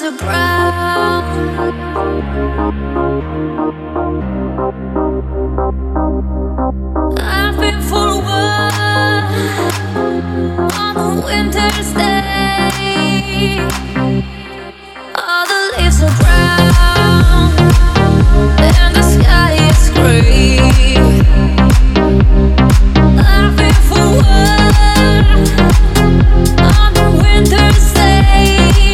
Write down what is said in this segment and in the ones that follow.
are brown. I've been for a while on a winter's day. All the leaves are brown and the sky is gray. I've been for a while on a winter's day.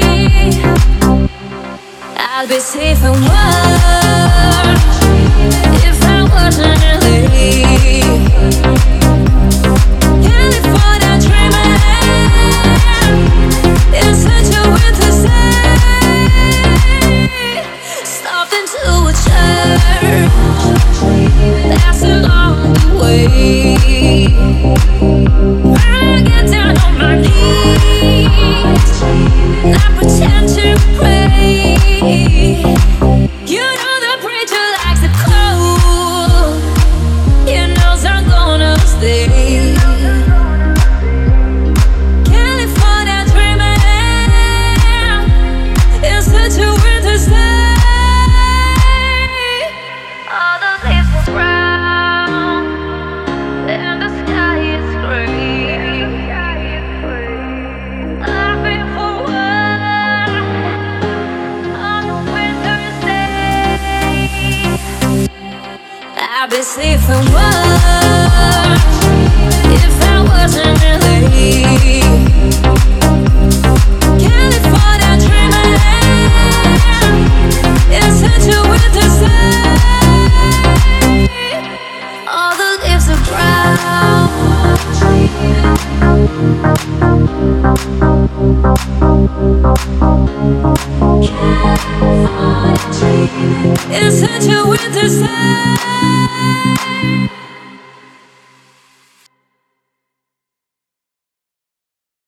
I'd be safe and warm if I wasn't late. California dreaming in such a winter's day. Stopped into a church that's along the way. I get down on my knees, I pretend to pray. You know the preacher likes it cold. He knows I'm gonna stay. California dreaming in such a winter's day. All the leaves are brown and the sky is gray. I've been for a while on a winter's day. I'd be safe and warm if I wasn't late. California dreaming in such a winter's day. All the leaves are brown. It's such a winter's day.